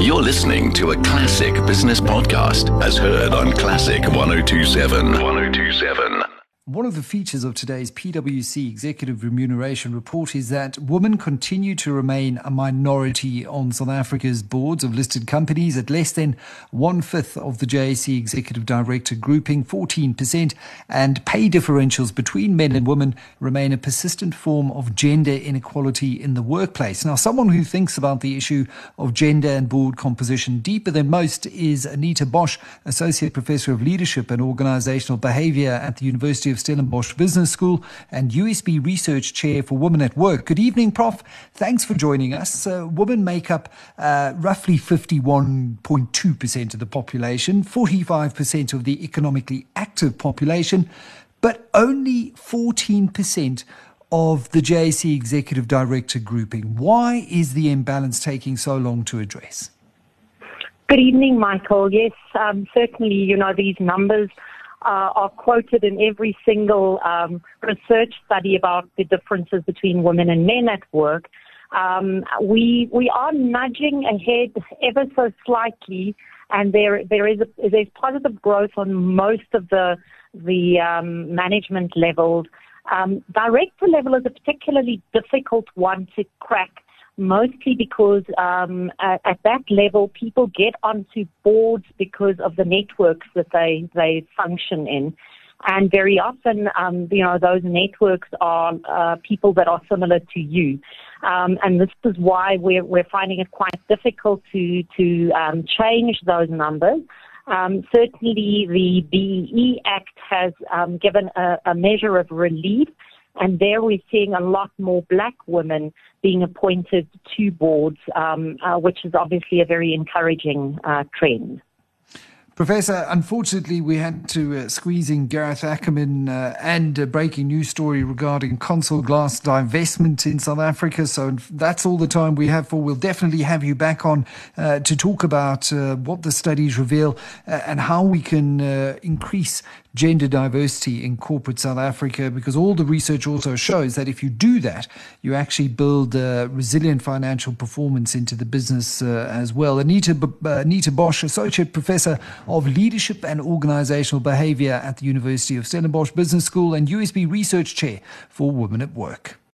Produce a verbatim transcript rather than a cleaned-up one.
You're listening to a classic business podcast as heard on Classic one oh two point seven. one oh two point seven. One of the features of today's P W C Executive Remuneration Report is that women continue to remain a minority on South Africa's boards of listed companies at less than one-fifth of the J S E Executive Director grouping, fourteen percent, and pay differentials between men and women remain a persistent form of gender inequality in the workplace. Now, someone who thinks about the issue of gender and board composition deeper than most is Anita Bosch, Associate Professor of Leadership and Organizational Behavior at the University of Stellenbosch Business School and U S B Research Chair for Women at Work. Good evening, Professor Thanks for joining us. Uh, women make up uh, roughly fifty-one point two percent of the population, forty-five percent of the economically active population, but only fourteen percent of the J S E Executive Director grouping. Why is the imbalance taking so long to address? Good evening, Michael. Yes, um, certainly, you know, these numbers Uh, are quoted in every single um, research study about the differences between women and men at work. Um, we we are nudging ahead ever so slightly, and there there is a, there's positive growth on most of the the um, management levels. Um, director level is a particularly difficult one to crack, mostly because um, at, at that level, people get onto boards because of the networks that they, they function in. And very often, um, you know, those networks are uh, people that are similar to you. Um, and this is why we're, we're finding it quite difficult to, to um, change those numbers. Um, certainly, the B E E Act has um, given a, a measure of relief. And there we're seeing a lot more black women being appointed to boards, um, uh, which is obviously a very encouraging uh, trend. Professor, unfortunately, we had to uh, squeeze in Gareth Ackerman uh, and a breaking news story regarding Consol Glass divestment in South Africa. So that's all the time we have for. We'll definitely have you back on uh, to talk about uh, what the studies reveal uh, and how we can uh, increase gender diversity in corporate South Africa, because all the research also shows that if you do that, you actually build uh, resilient financial performance into the business uh, as well. Anita, uh, Anita Bosch, Associate Professor of Leadership and Organizational Behavior at the University of Stellenbosch Business School and U S B Research Chair for Women at Work.